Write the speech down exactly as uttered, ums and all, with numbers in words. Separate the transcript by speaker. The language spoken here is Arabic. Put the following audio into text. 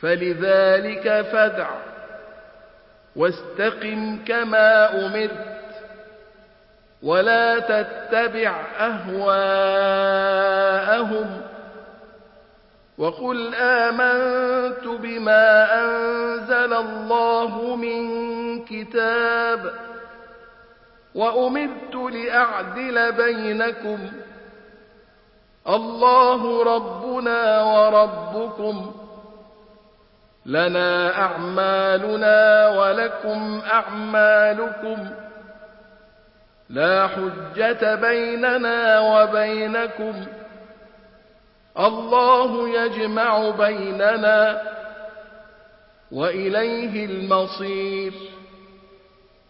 Speaker 1: فلذلك فادع واستقم كما أمرت ولا تتبع أهواءهم وقل آمنت بما أنزل الله من كتاب وأمرت لأعدل بينكم الله ربنا وربكم لنا أعمالنا ولكم أعمالكم لا حجة بيننا وبينكم الله يجمع بيننا وإليه المصير